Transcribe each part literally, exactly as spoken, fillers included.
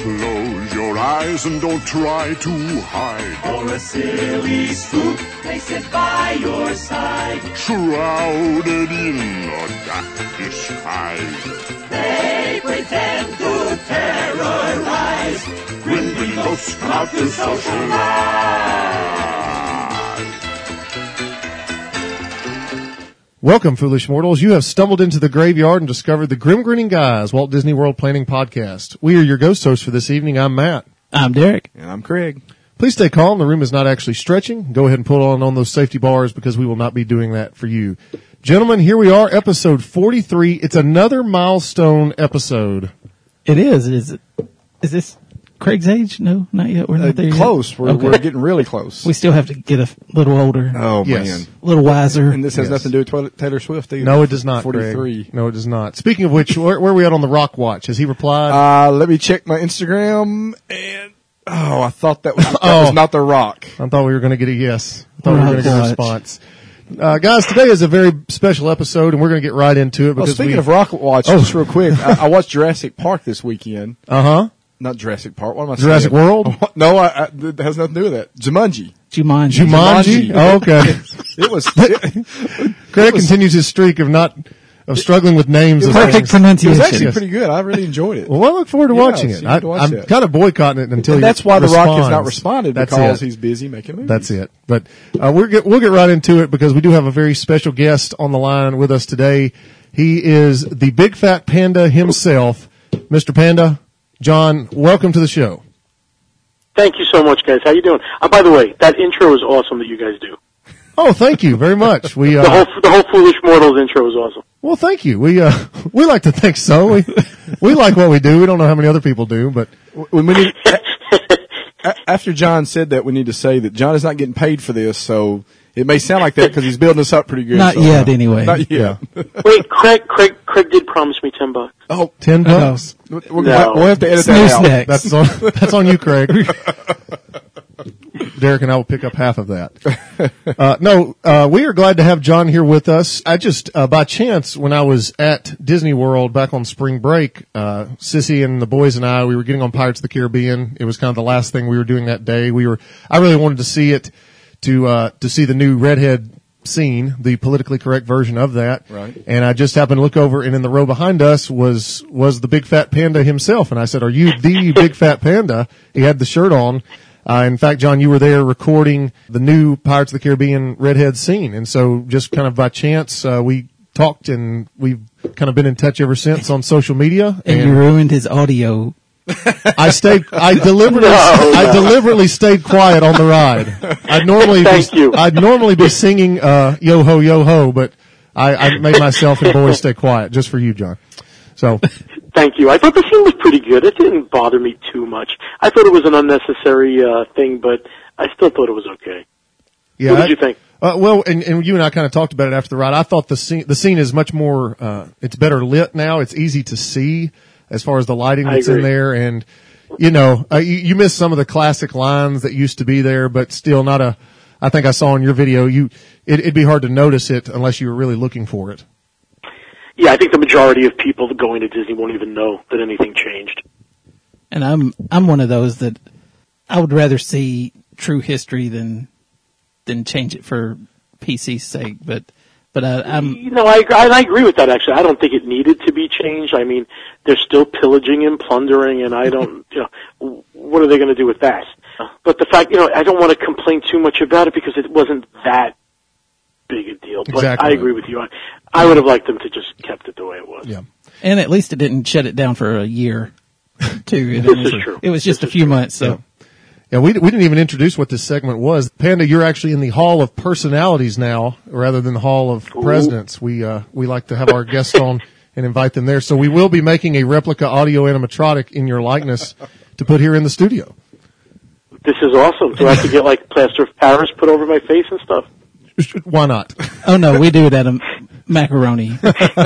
Close your eyes and don't try to hide. Or a silly spook may sit by your side. Shrouded in a dark disguise. They pretend to terrorize. Grim ghosts come out to socialize. Welcome, foolish mortals. You have stumbled into the graveyard and discovered the Grim Grinning Guys Walt Disney World Planning Podcast. We are your ghost hosts for this evening. I'm Matt. I'm Derek. And I'm Craig. Please stay calm. The room is not actually stretching. Go ahead and pull on, on those safety bars because we will not be doing that for you. Gentlemen, here we are, episode forty-three. It's another milestone episode. It is. Is it? Is this Craig's age? No, not yet. We're not Uh, there yet. close. We're, Okay. we're getting really close. We still have to get a f- little older, a oh, Yes. man. little wiser. And this has Yes. nothing to do with Taylor Swift either. No, it does not, forty-three. Greg. No, it does not. Speaking of which, where, where are we at on the Rock Watch? Has he replied? Uh, let me check my Instagram and, oh, I thought that was, that Oh. was not The Rock. I thought we were going to get a yes. I thought we were going to get a Rock Watch. response. Uh, guys, today is a very special episode, and we're going to get right into it. Well, Because speaking we, of Rocket Watch, Oh. just real quick, I, I watched Jurassic Park this weekend. Uh-huh. Not Jurassic Park. What am I Jurassic saying? World? No, I, I, that has nothing to do with that. Jumanji. Jumanji. Jumanji? Jumanji. Oh, okay. It was, it, Craig continues his streak of not of struggling with names. Of Perfect things. it pronunciation. was actually Yes. pretty good. I really enjoyed it. Well, I look forward to Yeah, watching so it. you I, have to watch I'm that. kind of boycotting it until And he that's why The Rock has not responds. responded, That's because it. he's busy making movies. That's it. But uh, we're get, we'll get right into it because we do have a very special guest on the line with us today. He is the Big Fat Panda himself, Mister Panda. John, welcome to the show. Thank you so much, guys. How you doing? Uh, by the way, that intro is awesome that you guys do. Oh, thank you very much. We The uh, whole the whole Foolish Mortals intro is awesome. well, thank you. We uh, we like to think so. We we like what we do. We don't know how many other people do, but When we need, a- after John said that, we need to say that John is not getting paid for this, so it may sound like that because he's building us up pretty good. Not so, yet, uh, anyway. Not yet. Wait, Craig, Craig, Craig did promise me ten bucks. Oh, ten bucks. we're, No. we'll have to edit Snooze that out. next. That's on that's on you, Craig. Derek and I will pick up half of that. Uh, no, uh, we are glad to have John here with us. I just, uh, by chance, when I was at Disney World back on spring break, uh, Sissy and the boys and I, we were getting on Pirates of the Caribbean. It was kind of the last thing we were doing that day. We were, I really wanted to see it, to, uh, to see the new redhead scene, the politically correct version of that. Right. And I just happened to look over, and in the row behind us was, was the Big Fat Panda himself. And I said, "Are you the Big Fat Panda?" He had the shirt on. Uh, in fact, John, you were there recording the new Pirates of the Caribbean redhead scene. And so just kind of by chance, uh, we talked, and we've kind of been in touch ever since on social media. And you ruined his audio. I stayed, I deliberately, No, I no. deliberately stayed quiet on the ride. I'd normally Thank be, you. I'd normally be singing, uh, yo ho, yo ho, but I, I made myself and boys stay quiet just for you, John. So, Thank you. I thought the scene was pretty good. It didn't bother me too much. I thought it was an unnecessary uh, thing, but I still thought it was okay. yeah. What did I- you think? Uh, well, and, and you and I kind of talked about it after the ride. I thought the scene, the scene is much more, uh, it's better lit now. It's easy to see as far as the lighting I that's in agree. there. And, you know, uh, you, you miss some of the classic lines that used to be there, but still not a, I think I saw in your video, you, it, it'd be hard to notice it unless you were really looking for it. Yeah, I think the majority of people going to Disney won't even know that anything changed. And I'm I'm one of those that I would rather see true history than than change it for P C's sake. But but I, I'm You know, I, I I agree with that. Actually, I don't think it needed to be changed. I mean, they're still pillaging and plundering, and I don't. You know, what are they going to do with that? But the fact, you know, I don't want to complain too much about it because it wasn't that big a deal. But Exactly. I agree with you. I, I would have liked them to just kept it the way it was. Yeah. and at least it didn't shut it down for a year, too. It This was, is true. It was just This a is few true. months. So Yeah, we we didn't even introduce what this segment was. Panda, you're actually in the Hall of Personalities now, rather than the Hall of Presidents. We uh we like to have our guests on and invite them there. So we will be making a replica audio animatronic in your likeness to put here in the studio. This is awesome. Do I have to get like plaster of Paris put over my face and stuff? Why not? oh no, we do it at a macaroni.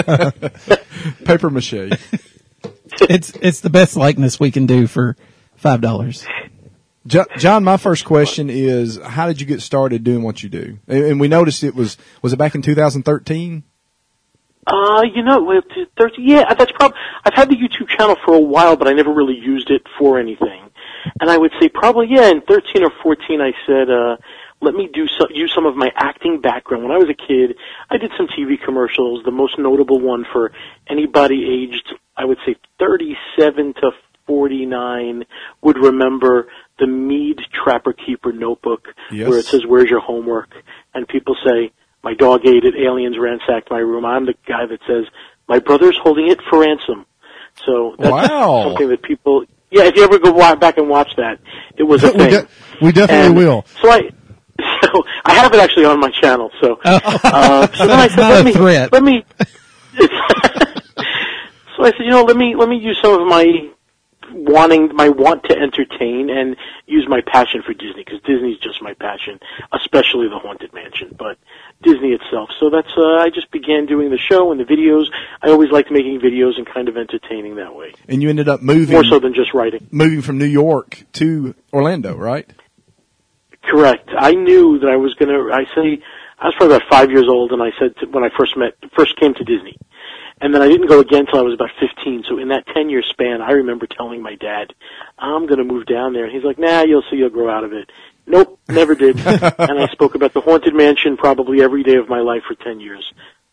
Paper mache. it's it's the best likeness we can do for five dollars. Jo- John, my first question is, how did you get started doing what you do? And, and we noticed it was, was it back in two thousand thirteen? Uh, you know, with thirty, yeah, that's probably, I've had the YouTube channel for a while, but I never really used it for anything. And I would say probably, yeah, in thirteen or fourteen I said, uh, let me do some, use some of my acting background. When I was a kid, I did some T V commercials. The most notable one for anybody aged, I would say thirty-seven to forty-nine would remember the Mead Trapper Keeper notebook, yes. where it says, where's your homework? And people say, my dog ate it, aliens ransacked my room. I'm the guy that says, my brother's holding it for ransom. So that's wow. something that people, yeah, if you ever go back and watch that, it was a thing. we, de- we definitely and will. So I, so I have it actually on my channel. So, uh, so then I said, let me, threat. let me, so I said, you know, let me, let me use some of my wanting, my want to entertain and use my passion for Disney, because Disney's just my passion, especially the Haunted Mansion, but Disney itself. So that's, uh, I just began doing the show and the videos. I always liked making videos and kind of entertaining that way. And you ended up moving. More so than just writing. Moving from New York to Orlando, right? Correct. I knew that I was going to, I say, I was probably about five years old, and I said to, when I first met, first came to Disney. And then I didn't go again until I was about fifteen. So in that ten-year span, I remember telling my dad, I'm going to move down there. And he's like, nah, you'll see, you'll grow out of it. Nope, never did. And I spoke about the Haunted Mansion probably every day of my life for ten years.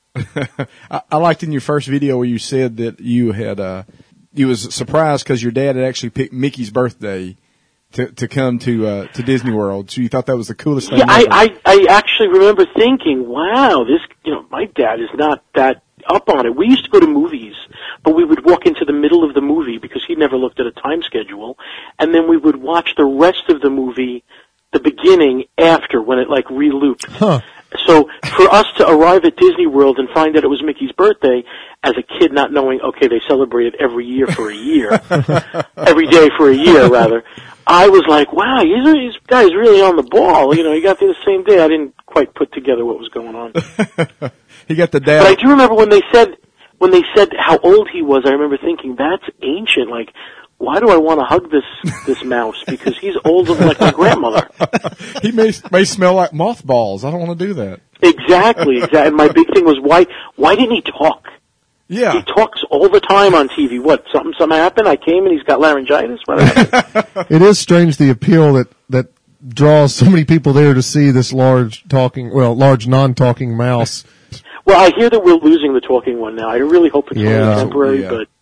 I, I liked in your first video where you said that you had, uh, you was surprised because your dad had actually picked Mickey's birthday to, to come to, uh, to Disney World. So you thought that was the coolest thing Yeah, ever. I, I, I actually remember thinking, wow, this, you know, my dad is not that up on it. We used to go to movies, but we would walk into the middle of the movie because he never looked at a time schedule, and then we would watch the rest of the movie, the beginning, after, when it like re-looped. Huh. So for us to arrive at Disney World and find out it was Mickey's birthday, as a kid not knowing, okay, they celebrate it every year for a year, every day for a year, rather, I was like, wow, he's, this guy's really on the ball. You know, he got there the same day. I didn't quite put together what was going on. He got the dad. But I do remember when they said, when they said how old he was, I remember thinking, that's ancient. Like, why do I want to hug this, this mouse? Because he's older than like my grandmother. He may, may smell like mothballs. I don't want to do that. Exactly, exactly. And my big thing was, why, why didn't he talk? Yeah. He talks all the time on T V. What, something, something happened? I came and he's got laryngitis? What happened? It is strange the appeal that, that draws so many people there to see this large talking, well, large non-talking mouse. Well, I hear that we're losing the talking one now. I really hope it's Yeah. only temporary, Yeah. but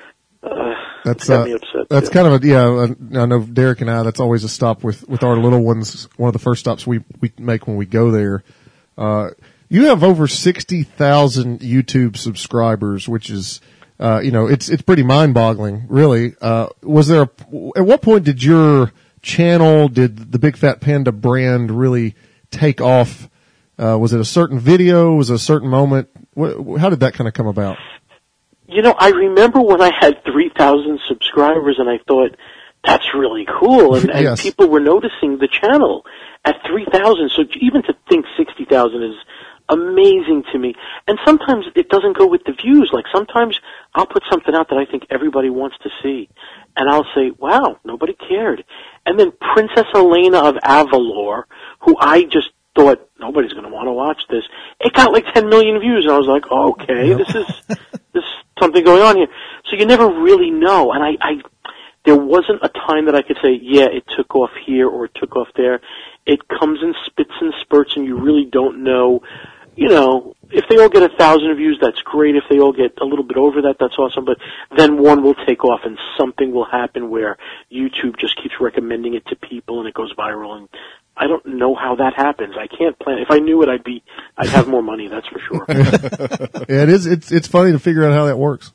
uh, That's it got uh, me upset. that's too. kind of a yeah. I know Derek and I. That's always a stop with with our little ones. One of the first stops we we make when we go there. Uh, you have over sixty thousand YouTube subscribers, which is uh, you know it's it's pretty mind boggling, really. Uh, was there a, at what point did your channel, did the Big Fat Panda brand really take off? Uh, was it a certain video? Was it a certain moment? What, how did that kind of come about? You know, I remember when I had three thousand subscribers and I thought, that's really cool. And, and Yes. people were noticing the channel at three thousand. So even to think sixty thousand is amazing to me. And sometimes it doesn't go with the views. Like sometimes I'll put something out that I think everybody wants to see. And I'll say, wow, nobody cared. And then Princess Elena of Avalor, who I just thought, nobody's going to want to watch this. It got like ten million views, and I was like, oh, okay, Yep. this is this is something going on here. So you never really know. And I, I, there wasn't a time that I could say, yeah, it took off here or it took off there. It comes in spits and spurts, and you really don't know. You know, if they all get a thousand views, that's great. If they all get a little bit over that, that's awesome. But then one will take off, and something will happen where YouTube just keeps recommending it to people, and it goes viral. And I don't know how that happens. I can't plan. If I knew it, I'd be, I'd have more money. That's for sure. Yeah, it is. It's it's funny to figure out how that works.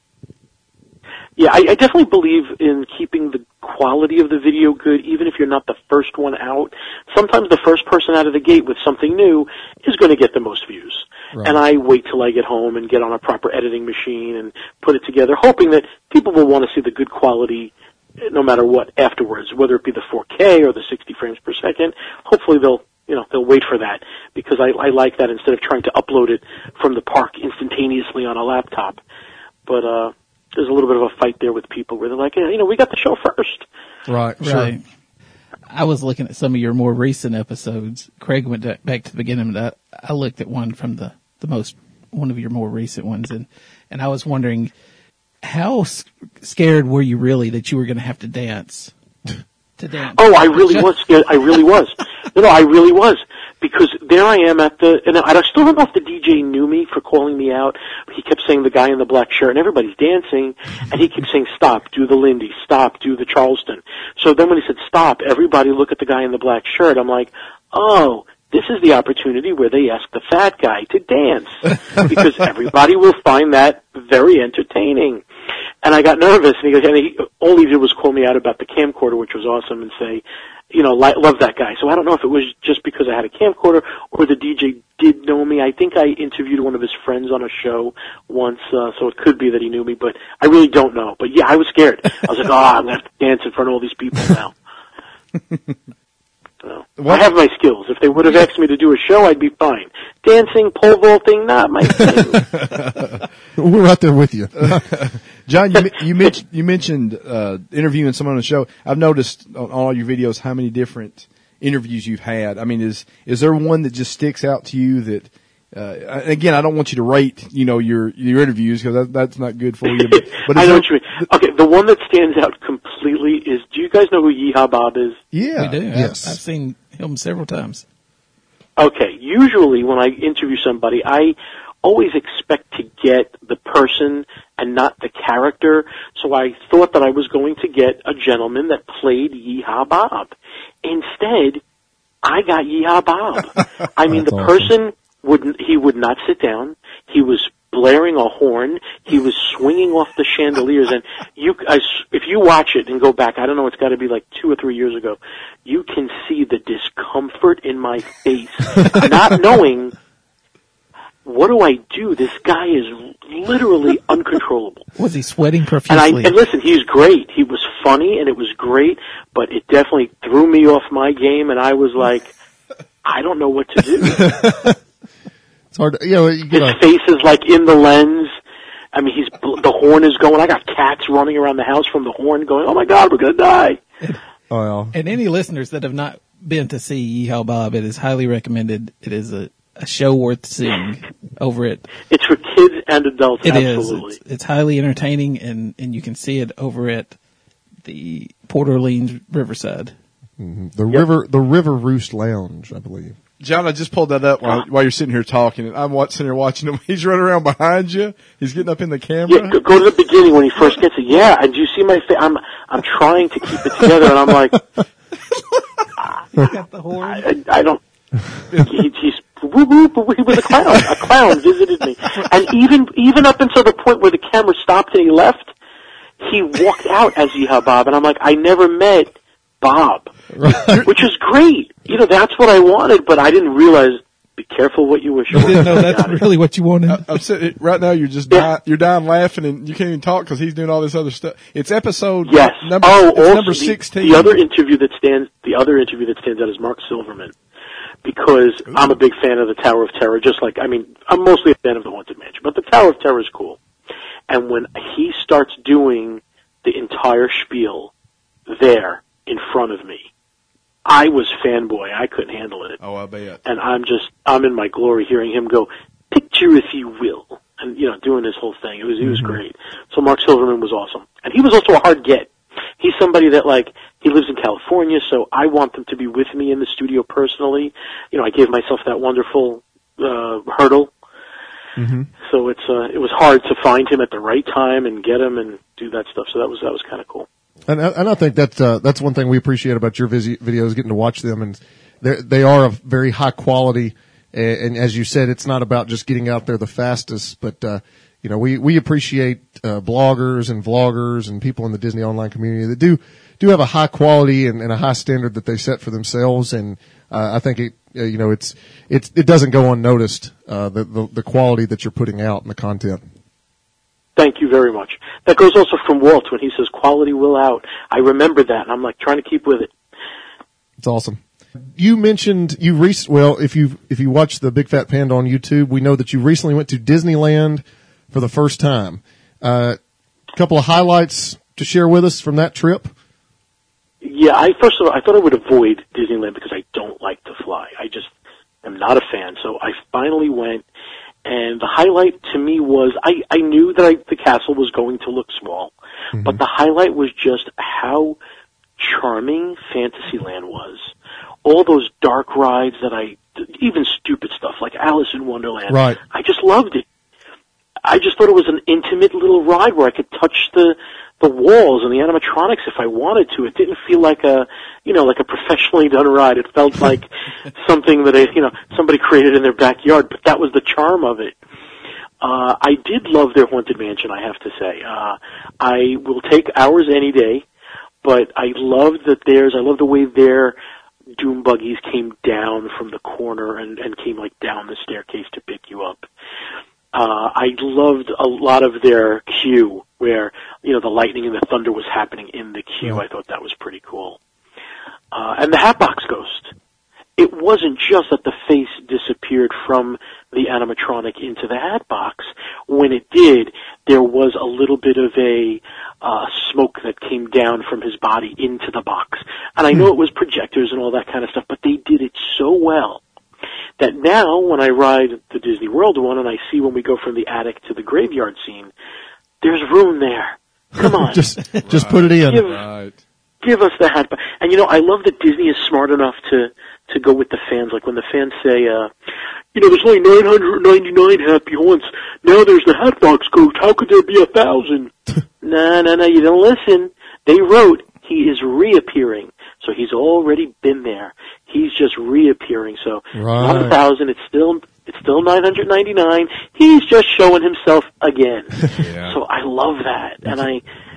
Yeah, I, I definitely believe in keeping the quality of the video good, even if you're not the first one out. Sometimes the first person out of the gate with something new is going to get the most views. Right. And I wait till I get home and get on a proper editing machine and put it together, hoping that people will want to see the good quality no matter what afterwards, whether it be the four K or the sixty frames per second. Hopefully they'll, you know, they'll wait for that, because I, I like that instead of trying to upload it from the park instantaneously on a laptop. But, uh, there's a little bit of a fight there with people where they're like, yeah, you know, we got the show first. Right. Sure. Right. I was looking at some of your more recent episodes. Craig went to, back to the beginning of that. I looked at one from the, the most one of your more recent ones, and and I was wondering how s- scared were you really that you were going to have to dance? To dance. Oh, I really was scared. I really was. No, no, I really was. Because there I am at the, and I still don't know if the D J knew me for calling me out, but he kept saying the guy in the black shirt, and everybody's dancing, and he kept saying, stop, do the Lindy, stop, do the Charleston. So then when he said stop, everybody look at the guy in the black shirt. I'm like, oh, this is the opportunity where they ask the fat guy to dance. Because everybody will find that very entertaining. And I got nervous, and he goes, and he, all he did was call me out about the camcorder, which was awesome, and say, you know, li- love that guy. So I don't know if it was just because I had a camcorder or the D J did know me. I think I interviewed one of his friends on a show once, uh, so it could be that he knew me, but I really don't know. But yeah, I was scared. I was like, oh, I'm going to have to dance in front of all these people now. So, I have my skills. If they would have asked me to do a show, I'd be fine. Dancing, pole vaulting, not my thing. We're right there with you. John, you, you mentioned, you mentioned, uh, interviewing someone on the show. I've noticed on all your videos how many different interviews you've had. I mean, is, is there one that just sticks out to you that, uh, again, I don't want you to rate, you know, your, your interviews because that, that's not good for you. But, but I know there, what you mean. Okay, the one that stands out completely is, do you guys know who Yeehaw Bob is? Yeah. We do. Yes. I've, I've seen him several times. Okay, usually when I interview somebody, I always expect to get the person and not the character, so I thought that I was going to get a gentleman that played Yeehaw Bob. Instead, I got Yeehaw Bob. I mean, That's the awesome. person wouldn't, he would not sit down. He was blaring a horn. He was swinging off the chandeliers, and you, I, if you watch it and go back, I don't know, it's got to be like two or three years ago, you can see the discomfort in my face, not knowing, what do I do? This guy is literally uncontrollable. Was he sweating And I, profusely? and listen, he's great. He was funny and it was great, but it definitely threw me off my game, and I was like, I don't know what to do. It's hard to, you know, you His know, face is like in the lens. I mean, he's, the horn is going. I got cats running around the house from the horn going, oh my God, we're gonna die. oh, well. And any listeners that have not been to see Yeehaw Bob, it is highly recommended. It is a, a show worth seeing over it. It's for kids and adults, It is. absolutely. It's, it's highly entertaining, and, and you can see it over at the Port Orleans Riverside. The river, the River Roost Lounge, I believe. John, I just pulled that up while, while you're sitting here talking, and I'm watching, sitting here watching him. He's running around behind you. He's getting up in the camera. Yeah, go, go to the beginning when he first gets it. Yeah, and do you see my face? I'm, I'm trying to keep it together, and I'm like, Got the horn. I, I don't, he, he's, woo, woo, woo, he was a clown. A clown visited me. And even, even up until the point where the camera stopped and he left, he walked out as Yeehaw Bob, and I'm like, I never met Bob. Which is great. You know, that's what I wanted, but I didn't realize, be careful what you wish for. You didn't know that's Got it. really what you wanted. I- I'm sitting right now. You're just Yeah. dying, you're dying laughing, and you can't even talk because he's doing all this other stuff. It's episode Yes. number. oh, it's also number the, sixteen. the other interview that stands, the other interview that stands out is Mark Silverman, because Ooh. I'm a big fan of the Tower of Terror. Just like, I mean, I'm mostly a fan of the Haunted Mansion, but the Tower of Terror is cool. And when he starts doing the entire spiel there in front of me, I was fanboy. I couldn't handle it. Oh, I bet. And I'm just, I'm in my glory hearing him go, picture if you will. And, you know, doing this whole thing. It was, he was great. So Mark Silverman was awesome. And he was also a hard get. He's somebody that, like, he lives in California, so I want them to be with me in the studio personally. You know, I gave myself that wonderful, uh, hurdle. Mm-hmm. So it's, uh, it was hard to find him at the right time and get him and do that stuff. So that was, that was kind of cool. And, and I think that's, uh, that's one thing we appreciate about your vis- videos, getting to watch them, and they they are of very high quality. And, and as you said, it's not about just getting out there the fastest, but, uh, you know, we, we appreciate, uh, bloggers and vloggers and people in the Disney online community that do, do have a high quality and, and a high standard that they set for themselves. And, uh, I think it, uh, you know, it's, it's, it doesn't go unnoticed, uh, the, the, the quality that you're putting out in the content. Thank you very much. That goes also from Walt when he says quality will out. I remember that, and I'm like trying to keep with it. It's awesome. You mentioned you rec- well, if you if you watch the Big Fat Panda on YouTube, we know that you recently went to Disneyland for the first time. A uh, couple of highlights to share with us from that trip. Yeah, I first of all I thought I would avoid Disneyland because I don't like to fly. I just am not a fan. So I finally went, And the highlight to me was, I, I knew that I, the castle was going to look small, mm-hmm. but the highlight was just how charming Fantasyland was. All those dark rides that I, even stupid stuff like Alice in Wonderland, right. I just loved it. I just thought it was an intimate little ride where I could touch the the walls and the animatronics if I wanted to. It didn't feel like a, you know, like a professionally done ride. It felt like something that, I, you know, somebody created in their backyard, but that was the charm of it. Uh, I did love their Haunted Mansion, I have to say. Uh, I will take hours any day, but I loved that theirs, I love the way their doom buggies came down from the corner and, and came like down the staircase to pick you up. Uh, I loved a lot of their queue where, you know, the lightning and the thunder was happening in the queue. I thought that was pretty cool. Uh, and the Hatbox Ghost. It wasn't just that the face disappeared from the animatronic into the Hatbox. When it did, there was a little bit of a, uh, smoke that came down from his body into the box. And I know it was projectors and all that kind of stuff, but they did it so well that now when I ride the Disney World one and I see when we go from the attic to the graveyard scene, there's room there. Come on. just just right. put it in. Give, right. give us the hat. And you know, I love that Disney is smart enough to, to go with the fans. Like when the fans say, uh, you know, there's only nine hundred ninety-nine happy haunts. Now there's the Hatbox Ghost. How could there be a thousand? no, no, no, you don't listen. They wrote, he is reappearing. So he's already been there. He's just reappearing. So right. not a thousand. It's still it's still nine hundred ninety-nine. He's just showing himself again. Yeah. So I love that, and I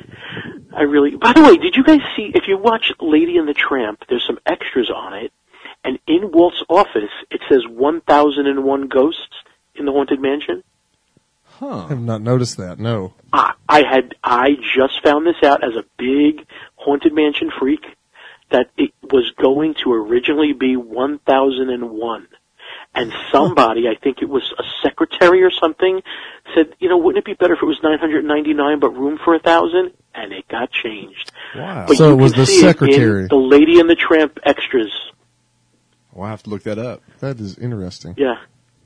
I really. By the way, did you guys see? If you watch Lady and the Tramp, there's some extras on it, and in Walt's office it says one thousand and one ghosts in the Haunted Mansion. Huh. I have not noticed that. No. I, I had I just found this out as a big Haunted Mansion freak, that it was going to originally be one thousand one. And somebody, I think it was a secretary or something, said, you know, wouldn't it be better if it was nine hundred ninety-nine but room for one thousand? And it got changed. Wow. But so you it was can the see secretary. It in the Lady and the Tramp extras. We'll have to look that up. That is interesting. Yeah.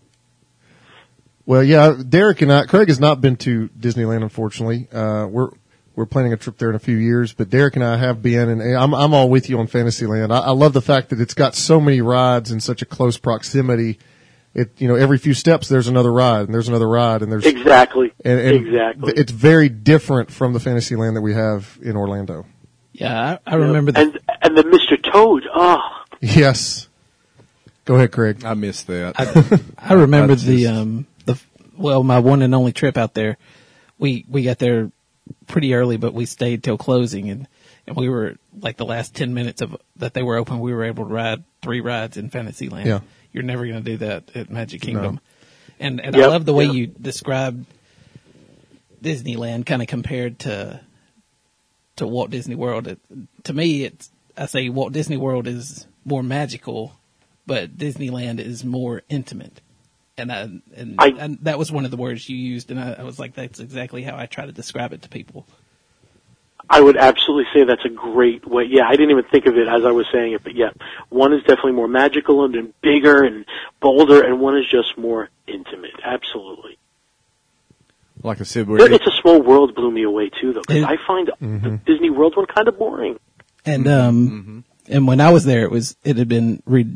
Well, yeah, Derek and I, Craig has not been to Disneyland, unfortunately. Uh, we're, we're planning a trip there in a few years, but Derek and I have been, and I'm, I'm all with you on Fantasyland. I, I love the fact that it's got so many rides in such a close proximity. It, you know, every few steps there's another ride, and there's another ride, and there's exactly, and, and exactly. It's very different from the Fantasyland that we have in Orlando. Yeah, I, I remember that. And and the Mister Toad. Oh, yes. Go ahead, Craig. I missed that. I, I remember That's the just- um the well my one and only trip out there. We we got there pretty early, but we stayed till closing, and, and we were like the last ten minutes of that they were open. We were able to ride three rides in Fantasyland. Yeah. You're never going to do that at Magic Kingdom. No. And and Yep, I love the way yep. you described Disneyland, kind of compared to to Walt Disney World. It, to me, it's I say Walt Disney World is more magical, but Disneyland is more intimate. And I, and, I- and that was one of the words you used, and I, I was like, that's exactly how I try to describe it to people. I would absolutely say that's a great way. Yeah, I didn't even think of it as I was saying it, but yeah, one is definitely more magical and, and bigger and bolder, and one is just more intimate. Absolutely. Like I said, But we're, It's a Small World blew me away too, though, because It- I find Mm-hmm. the Disney World one kind of boring. And um, and when I was there, it was it had been re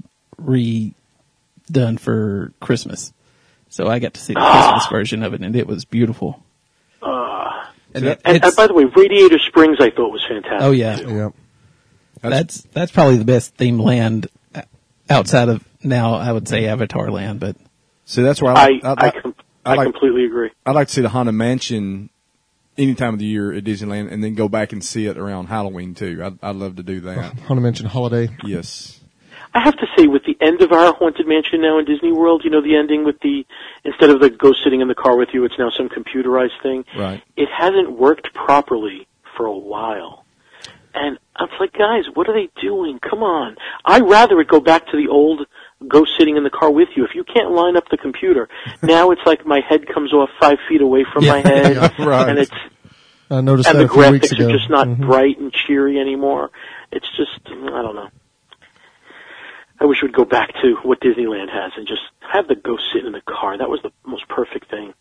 redone for Christmas, so I got to see the Christmas version of it, and it was beautiful. Uh, And, it- and, it's- and by the way, Radiator Springs I thought was fantastic. oh yeah, too. Yeah. that's that's probably the best themed land outside of now. I would say Avatar Land, but see, that's where I, I like- I, I, com- I I like- completely agree. I'd like to see the Haunted Mansion any time of the year at Disneyland, and then go back and see it around Halloween too. I'd, I'd love to do that. I want to mention Holiday. Yes. I have to say, with the end of our Haunted Mansion now in Disney World, you know, the ending with the, instead of the ghost sitting in the car with you, it's now some computerized thing. Right. It hasn't worked properly for a while. And I was like, guys, what are they doing? Come on. I'd rather it go back to the old ghost sitting in the car with you. If you can't line up the computer, now it's like my head comes off five feet away from my head. Yeah, right. And it's, I noticed and that the a few weeks graphics ago. are just not Mhm. bright and cheery anymore. It's just, I don't know. I wish we'd go back to what Disneyland has and just have the ghost sitting in the car. That was the most perfect thing.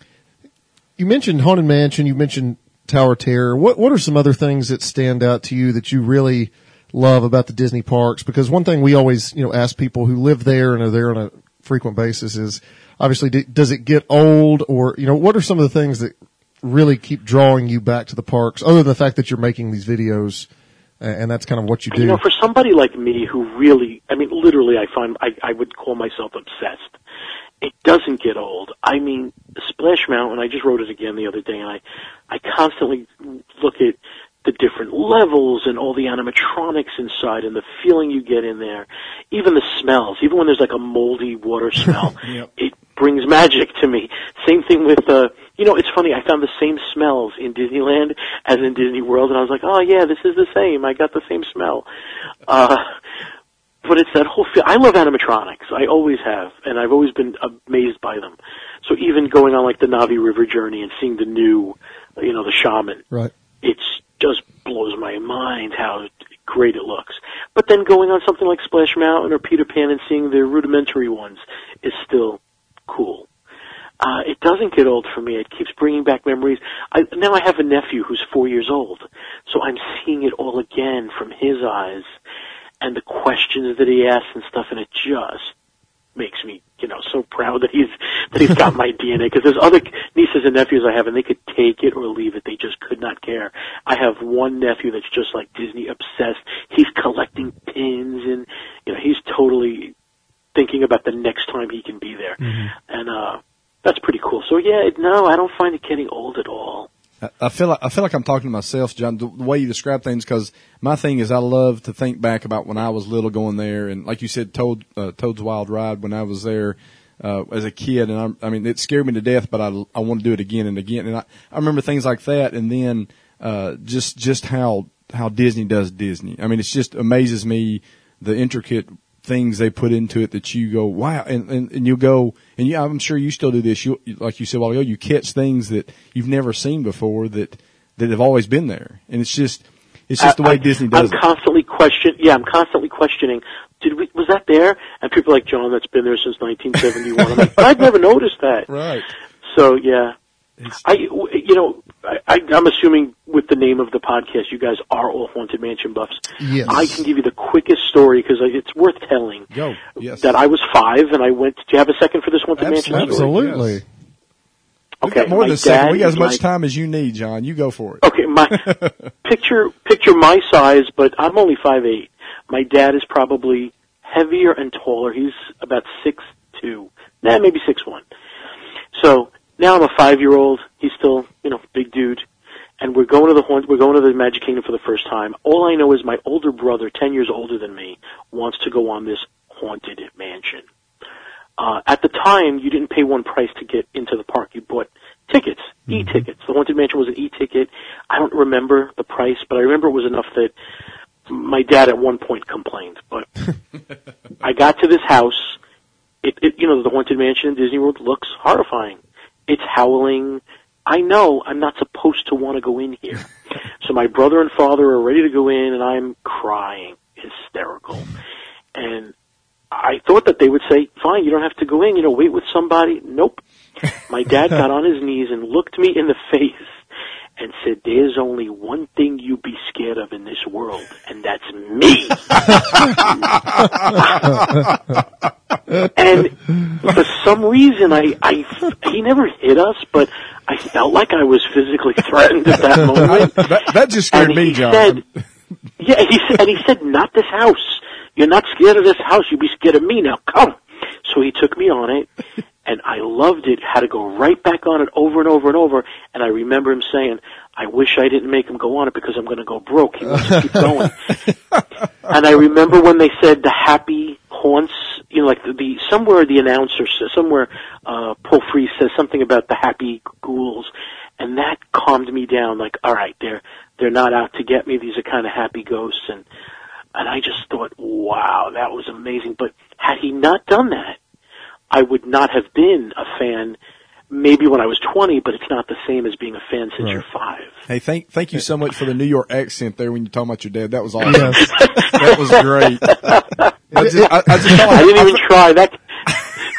You mentioned Haunted Mansion. You mentioned Tower of Terror. What What are some other things that stand out to you that you really love about the Disney parks? Because one thing we always, you know, ask people who live there and are there on a frequent basis is, obviously, does it get old, or, you know, what are some of the things that really keep drawing you back to the parks, other than the fact that you're making these videos, and that's kind of what you do? You know, for somebody like me who really, I mean, literally, I find I, I would call myself obsessed. It doesn't get old. I mean, Splash Mountain, I just wrote it again the other day, and I, I constantly look at the different levels and all the animatronics inside and the feeling you get in there. Even the smells, even when there's like a moldy water smell, yep. It brings magic to me. Same thing with, uh, you know, it's funny, I found the same smells in Disneyland as in Disney World, and I was like, oh yeah, this is the same. I got the same smell. Uh, but it's that whole feel. I love animatronics. I always have, and I've always been amazed by them. So even going on like the Navi River journey and seeing the new, you know, the shaman, right? It's just blows my mind how great it looks. But then going on something like Splash Mountain or Peter Pan and seeing the rudimentary ones is still cool. Uh, it doesn't get old for me. It keeps bringing back memories. I, now I have a nephew who's four years old, so I'm seeing it all again from his eyes and the questions that he asks and stuff, and it just makes me, you know, so proud that he's that he's got my D N A. Because there's other nieces and nephews I have, and they could take it or leave it. They just could not care. I have one nephew that's just like Disney obsessed. He's collecting pins, and you know, he's totally thinking about the next time he can be there, mm-hmm. and uh, that's pretty cool. So yeah, no, I don't find it getting old at all. I feel like, I feel like I'm talking to myself, John, the way you describe things, because my thing is I love to think back about when I was little going there, and like you said, Toad, uh, Toad's Wild Ride when I was there uh, as a kid, and I, I mean, it scared me to death, but I, I want to do it again and again, and I, I remember things like that, and then uh, just just how how Disney does Disney. I mean, it just amazes me the intricate things they put into it that you go, wow, and, and, and you go, and yeah, I'm sure you still do this. You, like you said a while ago, you catch things that you've never seen before that, that have always been there. And it's just, it's just I, the way I, Disney does I'm it. constantly question, yeah, I'm constantly questioning, did we, was that there? And people are like, John, that's been there since nineteen seventy-one. I'm like, I've never noticed that. Right. So yeah. It's, I, you know, I, I'm assuming with the name of the podcast, you guys are all Haunted Mansion buffs. Yes. I can give you the quickest story because it's worth telling. Go. Yes. That I was five and I went. Do you have a second for this Haunted Mansion story? Absolutely. Yes. Okay. We've got more than a second. We got as much like, time as you need, John. You go for it. Okay. My picture picture my size, but I'm only five eight. My dad is probably heavier and taller. He's about six two. Nah, maybe six one. So. Now I'm a five-year-old. He's still, you know, big dude, and we're going to the haunt. We're going to the Magic Kingdom for the first time. All I know is my older brother, ten years older than me, wants to go on this haunted mansion. Uh, at the time, you didn't pay one price to get into the park. You bought tickets, mm-hmm. e-tickets. The haunted mansion was an e-ticket. I don't remember the price, but I remember it was enough that my dad at one point complained. But I got to this house. It, it, you know, the haunted mansion in Disney World looks horrifying. It's howling. I know I'm not supposed to want to go in here. So my brother and father are ready to go in, and I'm crying, hysterical. And I thought that they would say, fine, you don't have to go in, you know, wait with somebody. Nope. My dad got on his knees and looked me in the face and said, there's only one thing you be scared of in this world, and that's me. And for some reason, I, I, he never hit us, but I felt like I was physically threatened at that moment. that, that just scared and me, he John. Said, yeah, he said, and he said, not this house. You're not scared of this house. You be scared of me now. Come. So he took me on it, and I loved it. Had to go right back on it over and over and over. And I remember him saying, I wish I didn't make him go on it because I'm going to go broke. He wants to keep going. And I remember when they said the happy haunts, you know, like the, the somewhere the announcer says, somewhere uh, Paul Frees says something about the happy ghouls, and that calmed me down. Like, all right, they're they're not out to get me. These are kind of happy ghosts, and and I just thought, wow, that was amazing. But had he not done that, I would not have been a fan. Maybe when I was twenty, but it's not the same as being a fan since right. you're five. Hey, thank thank you so much for the New York accent there when you talking about your dad. That was awesome. Yes. That was great. I, just, I, I, just I, I didn't even try that.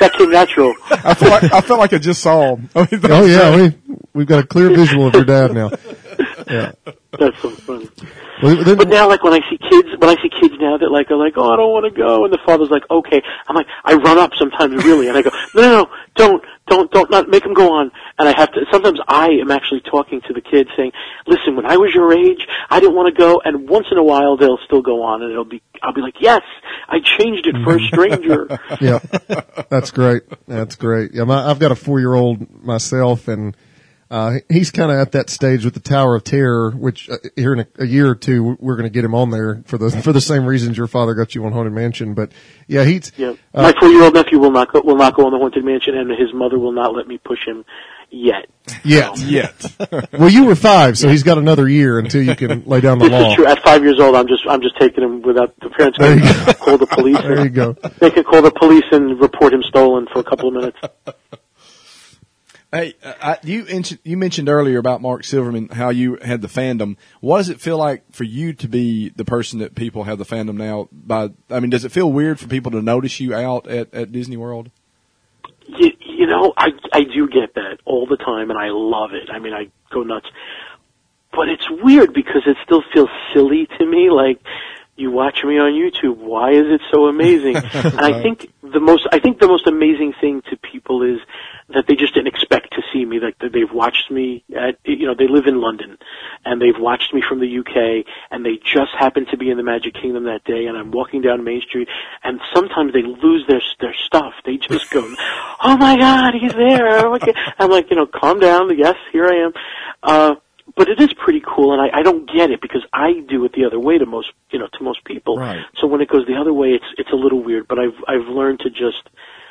that came natural. I felt like I felt like I just saw him. I mean, Oh yeah, we we've got a clear visual of your dad now. Yeah. That's so funny. Well, then, But now, like when I see kids, when I see kids now that like are like, oh, I don't want to go, and the father's like, okay, I'm like, I run up sometimes really, and I go, no, no, no, don't, don't, don't, not make them go on. And I have to. Sometimes I am actually talking to the kids, saying, listen, when I was your age, I didn't want to go, and once in a while they'll still go on, and it'll be, I'll be like, yes, I changed it for a stranger. yeah, that's great. That's great. Yeah, my, I've got a four-year-old myself, and uh he's kind of at that stage with the Tower of Terror, which uh, here in a, a year or two we're going to get him on there for the for the same reasons your father got you on Haunted Mansion. But yeah, he's Yeah, uh, my four-year-old nephew will not go, will not go on the Haunted Mansion, and his mother will not let me push him yet. yet. yet. Well, you were five, so he's got another year until you can lay down the This law. is true. At five years old, I'm just I'm just taking him without the parents There can you go. call the police. There you go. They can call the police and report him stolen for a couple of minutes. Hey, uh, I, you mentioned you mentioned earlier about Mark Silverman, how you had the fandom. What does it feel like for you to be the person that people have the fandom now? By, I mean, does it feel weird for people to notice you out at, at Disney World? You, you know, I I do get that all the time, and I love it. I mean, I go nuts. But it's weird because it still feels silly to me. Like, you watch me on YouTube. Why is it so amazing? And I think the most I think the most amazing thing to people is that they just didn't expect to see me. Like that they've watched me at, you know, they live in London, and they've watched me from the U K, and they just happen to be in the Magic Kingdom that day, and I'm walking down Main Street, and sometimes they lose their their stuff. They just go, "Oh my God, he's there!" I'm like, I'm like, you know, calm down. Yes, here I am. Uh, but it is pretty cool, and I, I don't get it because I do it the other way to most, you know, to most people. Right. So when it goes the other way, it's it's a little weird. But I've I've learned to just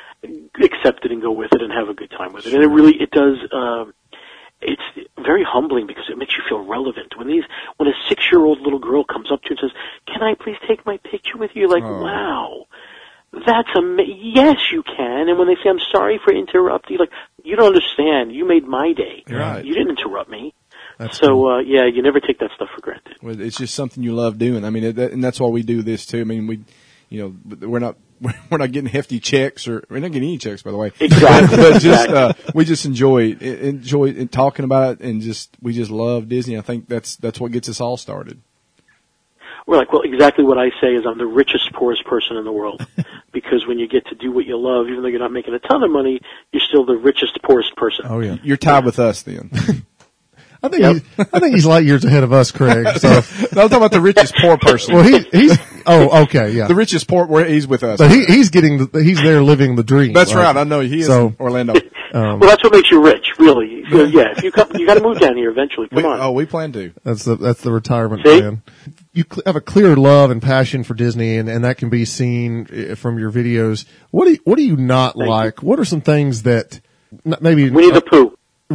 accept it and go with it and have a good time with it. And it really, it does, um, it's very humbling because it makes you feel relevant. When these, when a six-year-old little girl comes up to you and says, "Can I please take my picture with you?" You're like, Oh. wow, that's amazing. Yes, you can. And when they say, "I'm sorry for interrupting," you're like, you don't understand. You made my day. Right. You didn't interrupt me. That's so, cool. uh, yeah, you never take that stuff for granted. Well, it's just something you love doing. I mean, it, that, and that's why we do this too. I mean, we, you know, we're not we're not getting hefty checks, or we're not getting any checks, by the way. Exactly. But just uh, we just enjoy enjoy it, talking about it, and just we just love Disney. I think that's that's what gets us all started. We're like, well, exactly what I say is I'm the richest, poorest person in the world. Because when you get to do what you love, even though you're not making a ton of money, you're still the richest, poorest person. Oh yeah. You're tied with us then. I think Yep. he's, I think he's light years ahead of us, Craig. So, No, I'm talking about the richest poor person. well, he, he's oh okay, yeah. the richest poor, where he's with us. But he, he's getting the, he's there living the dream. That's right. I know he is So- in Orlando. Um, Well, that's what makes you rich, really. So, yeah, if you come, you got to move down here eventually. Come We, on. oh, we plan to. That's the that's the retirement See? plan. You cl- have a clear love and passion for Disney, and, and that can be seen uh, from your videos. What do you, what do you not Thank like? What are some things that n- maybe Winnie the Pooh.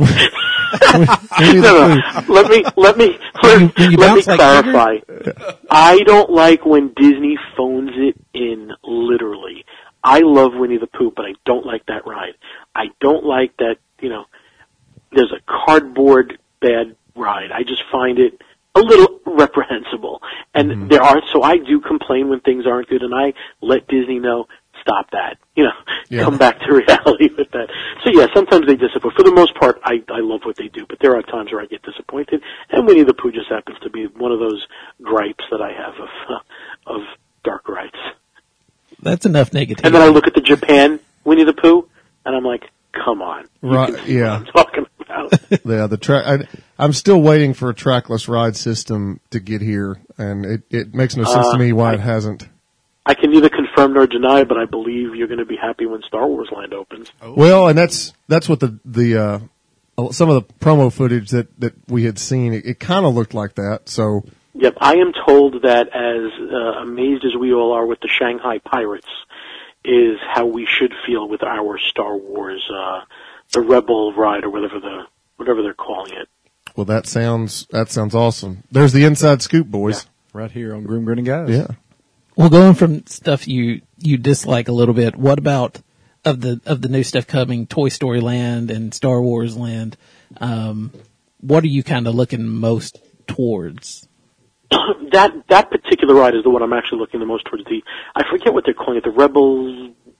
Winnie No, the no. Let me let me When you- when you let me bounce like clarify. I don't like when Disney phones it in literally. I love Winnie the Pooh, but I don't like that ride. I don't like that, you know, there's a cardboard bad ride. I just find it a little reprehensible. And Mm-hmm. there are, so I do complain when things aren't good, and I let Disney know, stop that. You know, Yeah. come back to reality with that. So yeah, sometimes they disappoint. For the most part, I, I love what they do, but there are times where I get disappointed, and Winnie the Pooh just happens to be one of those gripes that I have of, uh, of dark rides. That's enough negativity. And then I look at the Japan Winnie the Pooh, and I'm like, come on. You Right, can see yeah. what I'm talking about. yeah the track. I, I'm still waiting for a trackless ride system to get here, and it, it makes no sense to Uh, me why I- it hasn't. I can neither confirm nor deny, but I believe you're going to be happy when Star Wars Land opens. Well, and that's that's what the the uh, some of the promo footage that that we had seen. It, it kind of looked like that. So Yep, I am told that as uh, amazed as we all are with the Shanghai Pirates, is how we should feel with our Star Wars, uh, the Rebel ride or whatever the whatever they're calling it. well, that sounds that sounds awesome. There's the inside scoop, boys. Right here on Groom Grinning Guys. Yeah. Well, going from stuff you, you dislike a little bit, what about of the of the new stuff coming, Toy Story Land and Star Wars Land? Um, what are you kind of looking most towards? that that particular ride is the one I'm actually looking the most towards. The I forget what they're calling it, the Rebels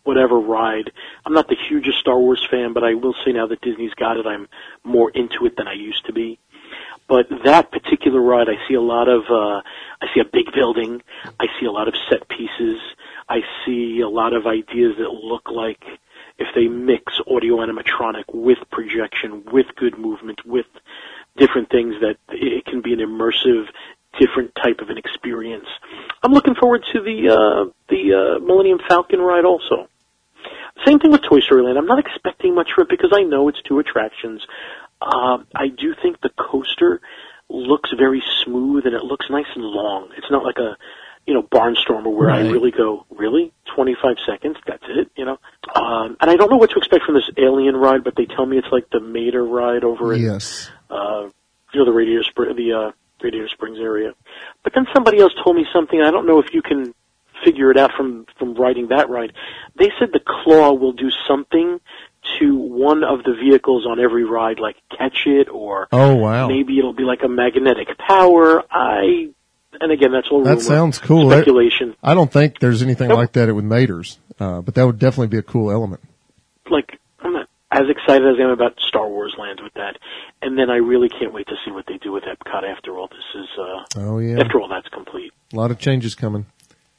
whatever ride. I'm not the hugest Star Wars fan, but I will say now that Disney's got it, I'm more into it than I used to be. But that particular ride, I see a lot of, uh, I see a big building. I see a lot of set pieces. I see a lot of ideas that look like if they mix audio animatronic with projection, with good movement, with different things, that it can be an immersive, different type of an experience. I'm looking forward to the, uh, the, uh, Millennium Falcon ride also. Same thing with Toy Story Land. I'm not expecting much for it because I know it's two attractions. Uh, I do think the coaster looks very smooth and it looks nice and long. It's not like a, you know, Barnstormer where Right. I really go, really? twenty-five seconds? That's it, you know? Um, and I don't know what to expect from this Alien ride, but they tell me it's like the Mater ride over in, Yes. uh, you know, the Radiator, Spr- the, uh, Radiator Springs area. But then somebody else told me something, I don't know if you can figure it out from, from riding that ride. They said the Claw will do something to one of the vehicles on every ride, like catch it, or Oh, wow. maybe it'll be like a magnetic power. I, and again, that's all That rumor, sounds cool. That- speculation. I don't think there's anything Nope. like that with Maters, uh, but that would definitely be a cool element. Like, I'm not as excited as I am about Star Wars Land with that. And then I really can't wait to see what they do with Epcot after all this is, uh, Oh, yeah. after all that's complete. A lot of changes coming.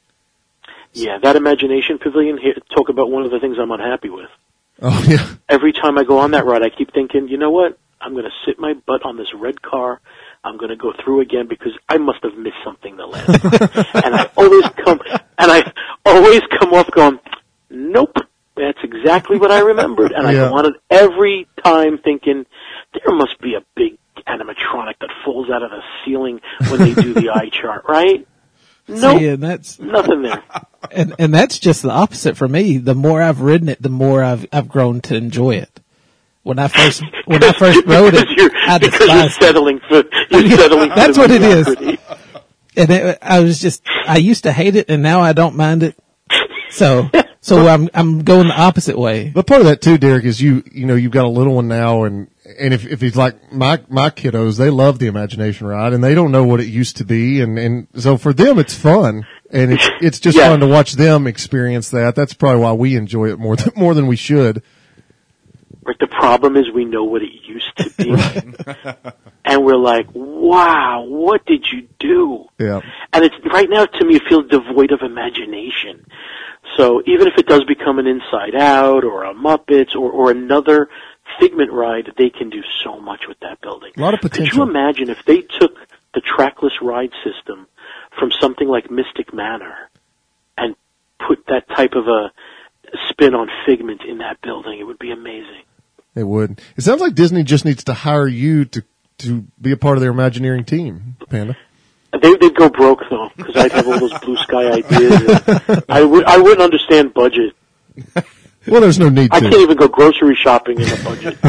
Yeah, that Imagination Pavilion, here, talk about one of the things I'm unhappy with. Oh, yeah. Every time I go on that ride, I keep thinking, you know what? I'm going to sit my butt on this red car. I'm going to go through again because I must have missed something the last time. And I always come, and I always come off going, nope, that's exactly what I remembered. And Yeah. I go on it every time thinking, there must be a big animatronic that falls out of the ceiling when they do the eye chart, right? Nope, See, and that's nothing there. and and that's just the opposite for me. The more I've ridden it, the more I've I've grown to enjoy it. When I first when I first rode it, because you're, I because you're despised it. settling for you're settling. That's for what the it is. mediocrity. And it, I was just I used to hate it, and now I don't mind it. So so I'm I'm going the opposite way. But part of that too, Derek, is you, you know, you've got a little one now, and, and if, if he's like my, my kiddos, they love the Imagination ride and they don't know what it used to be. And, and so for them, it's fun. And it's, it's just Yeah. fun to watch them experience that. That's probably why we enjoy it more than, more than we should. Right. The problem is we know what it used to be, and we're like, "Wow, what did you do?" Yeah. And it's right now to me it feels devoid of imagination. So even if it does become an Inside Out or a Muppets or, or another Figment ride, they can do so much with that building. A lot of Could potential. you imagine if they took the trackless ride system from something like Mystic Manor and put that type of a spin on Figment in that building? It would be amazing. It would. It sounds like Disney just needs to hire you to, to be a part of their Imagineering team, Panda. They, they'd go broke though, because I'd have all those blue sky ideas. And I would, I wouldn't understand budget. Well, there's no need I to. can't even go grocery shopping in a budget.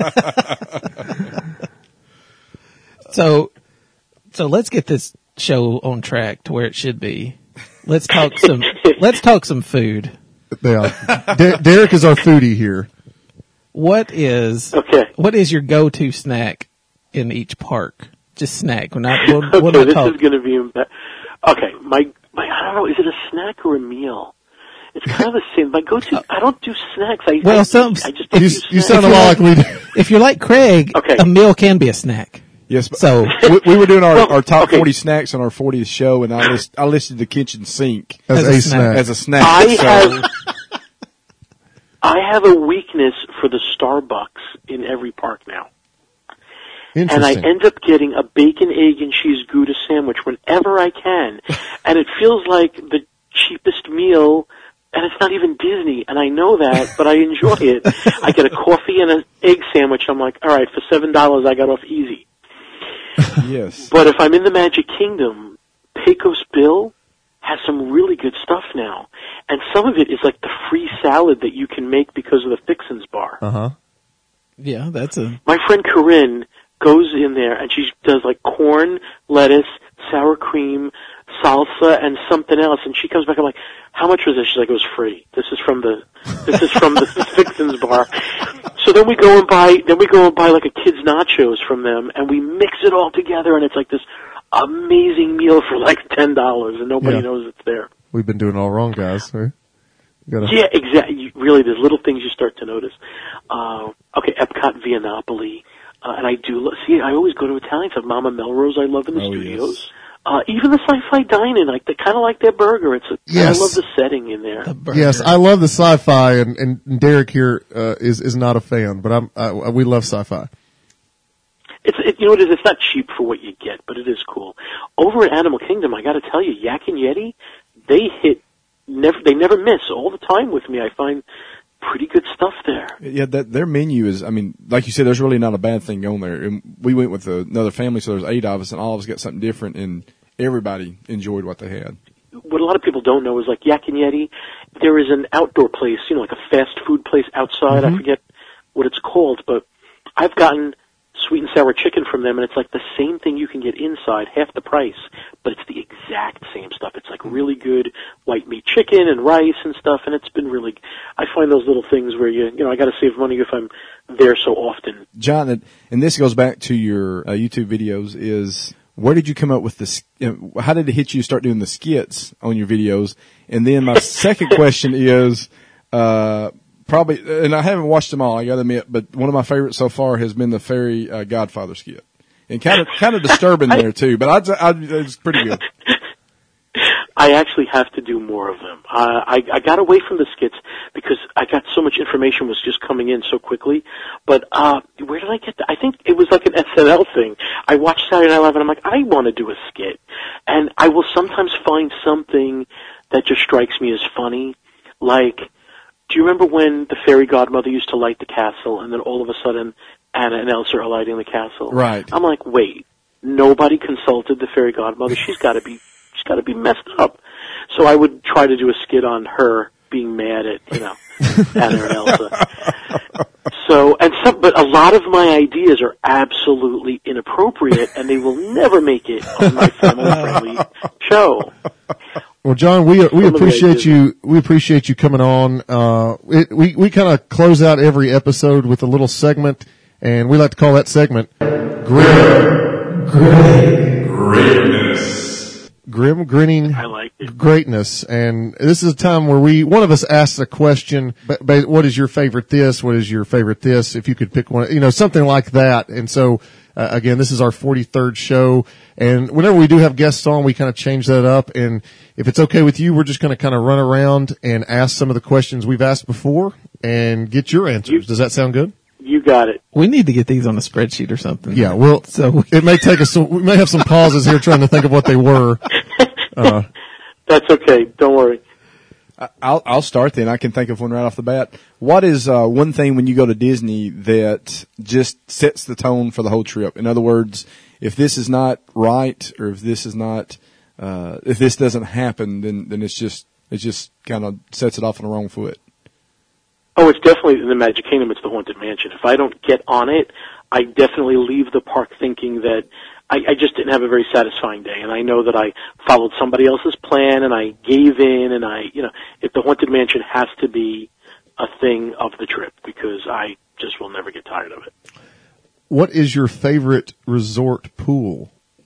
So so let's get this show on track to where it should be. Let's talk some let's talk some food. Yeah. De- Derek is our foodie here. What is Okay. what is your go-to snack in each park? Just snack. We're not we'll, Okay, we'll not this talk. is going to be. Imba- okay, my my. I don't know. Is it a snack or a meal? It's kind of the same. My go-to. I don't do snacks. I Well, I, some- I just don't You, do you snacks. sound a lot like we do. If you're like Craig, Okay. a meal can be a snack. Yes, but So we, we were doing our, Well, our top okay. forty snacks on our fortieth show, and I list, I listed the kitchen sink As, As a a snack. snack. as a snack. I so, have. I have a weakness for the Starbucks in every park now. And I Interesting. end up getting a bacon, egg, and cheese Gouda sandwich whenever I can. And it feels like the cheapest meal, and it's not even Disney, and I know that, but I enjoy it. I get a coffee and an egg sandwich. I'm like, all right, for seven dollars I got off easy. yes. But if I'm in the Magic Kingdom, Pecos Bill has some really good stuff now. And some of it is like the free salad that you can make because of the Fixins bar. Uh-huh. yeah, that's a My friend Corinne goes in there and she does like corn, lettuce, sour cream, salsa, and something else. And she comes back, I'm like, how much was this? She's like, it was free. This is from the, this is from the Fixins bar. So then we go and buy, then we go and buy like a kid's nachos from them and we mix it all together and it's like this amazing meal for like ten dollars and nobody Yeah. knows it's there. We've been doing it all wrong, guys. Huh? Gotta, Yeah, exactly. Really, there's little things you start to notice. Uh, okay, Epcot, Via Napoli, uh, and I do lo- see. I always go to Italian stuff. Mama Melrose, I love in the Oh, studios. yes. Uh, even the sci-fi dine-in, like they kind of like their burger. It's a, Yes. I love the setting in there. The burger. yes, I love the sci-fi, and, and Derek here uh, is is not a fan, but I'm I, we love sci-fi. It's it, you know what it is. It's not cheap for what you get, but it is cool. Over at Animal Kingdom, I got to tell you, Yak and Yeti, they hit never. They never miss all the time with me. I find pretty good stuff there. Yeah, that their menu is. I mean, like you said, there's really not a bad thing on there. And we went with another family, so there's eight of us, and all of us got something different, and everybody enjoyed what they had. What a lot of people don't know is like Yak and Yeti, there is an outdoor place, you know, like a fast food place outside. Mm-hmm. I forget what it's called, but I've gotten sweet and sour chicken from them, and it's like the same thing you can get inside, half the price, but it's the exact same stuff. It's like really good white meat chicken and rice and stuff, and it's been really, I find those little things where you, you know, I got to save money if I'm there so often. John, and- and this goes back to your uh, YouTube videos, is where did you come up with this? You know, how did it hit you to start doing the skits on your videos? And then my second question is, uh, probably, and I haven't watched them all, I gotta admit, but one of my favorites so far has been the Fairy uh, Godfather skit. And kind of, kind of disturbing there too, but I'd, I'd, it's pretty good. I actually have to do more of them. Uh, I, I got away from the skits because I got so much information was just coming in so quickly. But uh, where did I get that? I think it was like an S N L thing. I watched Saturday Night Live and I'm like, I want to do a skit. And I will sometimes find something that just strikes me as funny. Like, do you remember when the fairy godmother used to light the castle and then all of a sudden Anna and Elsa are lighting the castle? Right. I'm like, wait, nobody consulted the fairy godmother. She's got to be She's got to be messed up. So I would try to do a skit on her being mad at, you know, Anna and Elsa. So, and some, but a lot of my ideas are absolutely inappropriate, and they will never make it on my family-friendly show. Well, John, we we Some of the appreciate ideas. you. We appreciate you coming on. Uh, it, we we kind of close out every episode with a little segment, and we like to call that segment "Grim, Grim, Greatness." Grim, grinning I like it. greatness. And this is a time where we, one of us asks a question, but, but what is your favorite this? What is your favorite this? If you could pick one, you know, something like that. And so, uh, again, this is our forty-third show. And whenever we do have guests on, we kind of change that up. And if it's okay with you, we're just going to kind of run around and ask some of the questions we've asked before and get your answers. Does that sound good? You got it. We need to get these on a spreadsheet or something. Yeah, well, So we- it may take us, some, we may have some pauses here trying to think of what they were. Uh, That's okay. Don't worry. I'll, I'll start then. I can think of one right off the bat. What is uh, one thing when you go to Disney that just sets the tone for the whole trip? In other words, if this is not right, or if this is not, uh, if this doesn't happen, then then it's just it just kind of sets it off on the wrong foot. Oh, it's definitely in the Magic Kingdom. It's the Haunted Mansion. If I don't get on it, I definitely leave the park thinking that I, I just didn't have a very satisfying day. And I know that I followed somebody else's plan and I gave in. And I, you know, if the Haunted Mansion has to be a thing of the trip because I just will never get tired of it. what is your favorite resort pool?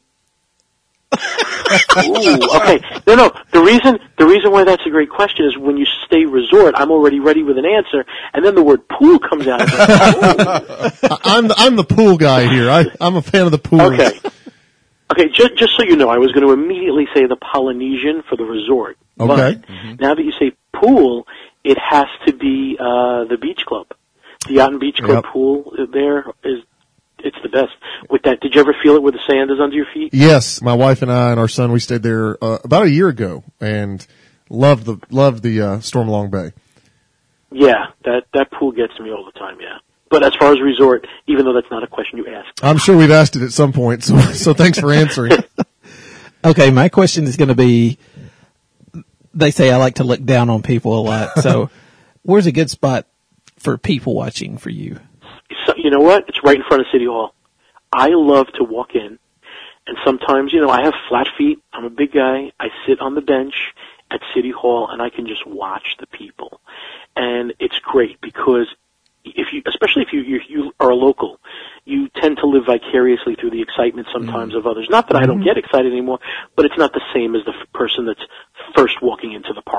Ooh, okay. No, no. The reason the reason why that's a great question is when you say resort, I'm already ready with an answer, and then the word pool comes out. Like, I- I'm the, I'm the pool guy here. I, I'm a fan of the pool. okay. Okay. Just just so you know, I was going to immediately say the Polynesian for the resort. Okay. But now that you say pool, it has to be uh the beach club. The Yacht and Beach Club Yep. pool there is it's the best. With that, did you ever feel it where the sand is under your feet? Yes, my wife and I and our son, we stayed there uh, about a year ago and loved the loved the uh, Stormalong Bay. Yeah, that that pool gets me all the time. Yeah, but as far as resort, even though that's not a question you asked, I'm sure we've asked it at some point, so so thanks for answering. Okay, my question is going to be, they say I like to look down on people a lot. So where's a good spot for people watching for you? so, you know what? It's right in front of City Hall. I love to walk in, and sometimes, you know, I have flat feet. I'm a big guy. I sit on the bench at City Hall, and I can just watch the people. And it's great because if you, especially if you you, you are a local, you tend to live vicariously through the excitement sometimes Mm-hmm. of others. Not that I don't get excited anymore, but it's not the same as the f- person that's first walking into the park. You